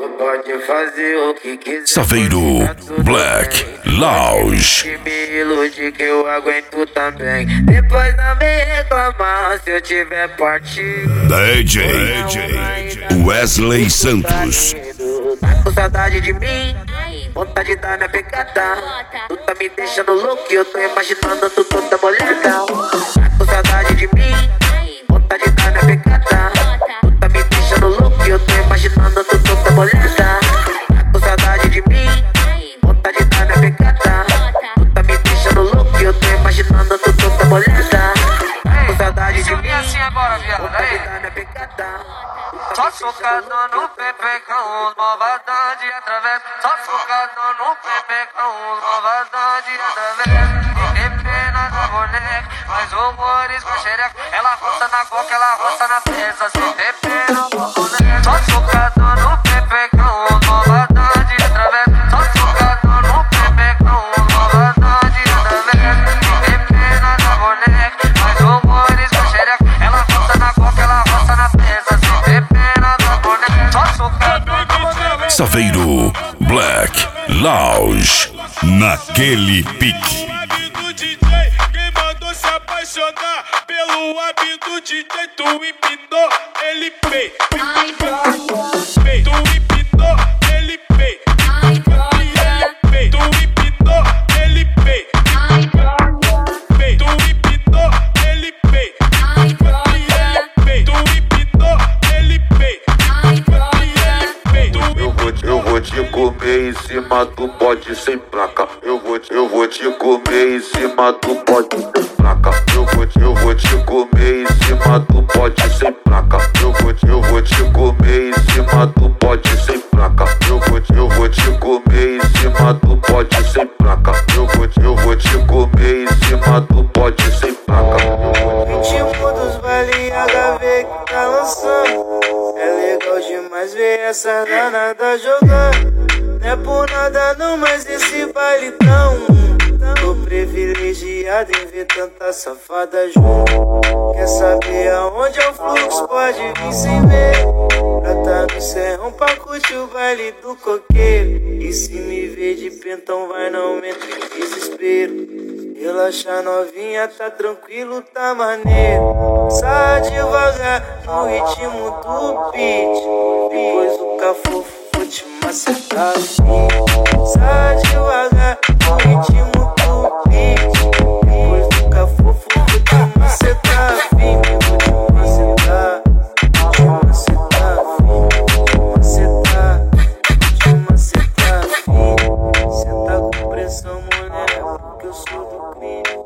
pode fazer o que quiser. Safeiro Black Lounge. Que me ilude que eu aguento também. Depois não me reclamar se eu tiver partido. DJ Wesley Santos. Tá com saudade de mim? Vontade de dar minha pegada. Tu tá me deixando louco e eu tô imaginando tu toda molhada. Tá com saudade de mim? Vontade de dar minha pegada. Tu tá me deixando louco e eu tô imaginando tu toda molhada. Tá com saudade de mim? Vontade de dar minha pegada. Tu tá me deixando louco e eu tô imaginando tu toda molhada. Tá com saudade de mim? Vontade de dar minha pegada. Só focado no Pepe com os malvadão de através. Só focado no Pepe com os malvadão de através. Tem pena da boneca, mas humores com xereca. Ela roça na boca, ela roça na presa. Se tem pena da boneca. Só focado no Pepe com os malvadão de através. Só focado no Pepe com os malvadão de através. Tem pena da boneca, mas humores com xereca. Ela roça na boca, ela roça na presa. Se tem pena da boneca. Só focado no Safeiro Black Lounge. Naquele pique. Quem mandou se apaixonar pelo hábito do DJ? Tu empinou, ele pei. Tu empinou, ele pei. Tu empinou, ele pei. Tu empinou, ele pei. Tu empinou, ele pei. Eu vou te comer em cima do bote sem placa. Eu vou te comer em cima do bote sem placa. Eu vou te comer em cima do bote sem placa. Eu vou te comer em cima do bote sem placa. Eu vou te comer em cima do bote sem placa. Eu vou te comer em cima do bote sem placa. Ritmo dos baile HV que tá lançando. É legal demais ver essa danada jogando. Não é por nada não, mas esse baile tão. Tô privilegiado em ver tanta safada junto. Quer saber aonde é o fluxo? Pode vir sem ver. Pra tá no serrão pra curtir o baile do coqueiro. E se me ver de pentão vai não entre em desespero. Relaxa novinha, tá tranquilo, tá maneiro. Sai devagar no ritmo do beat. Depois do cafofo vou te macetar. Sai devagar no ritmo do beat. Depois do cafofo vou te macetar. Vou te macetar. Vou te macetar. Vou te macetar. Vou te macetar. Cê tá com pressão, mulher, porque eu sou do crime.